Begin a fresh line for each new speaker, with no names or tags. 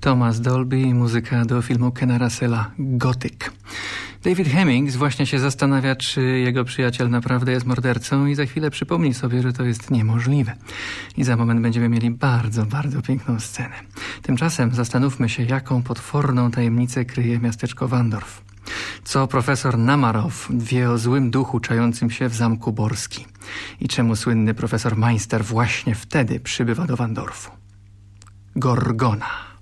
Thomas Dolby i muzyka do filmu Kena Russella Gothic. David Hemmings właśnie się zastanawia, czy jego przyjaciel naprawdę jest mordercą i za chwilę przypomni sobie, że to jest niemożliwe. I za moment będziemy mieli bardzo, bardzo piękną scenę. Tymczasem zastanówmy się, jaką potworną tajemnicę kryje miasteczko Wandorf. Co profesor Namarow wie o złym duchu czającym się w zamku Borski? I czemu słynny profesor Meister właśnie wtedy przybywa do Wandorfu? Gorgona.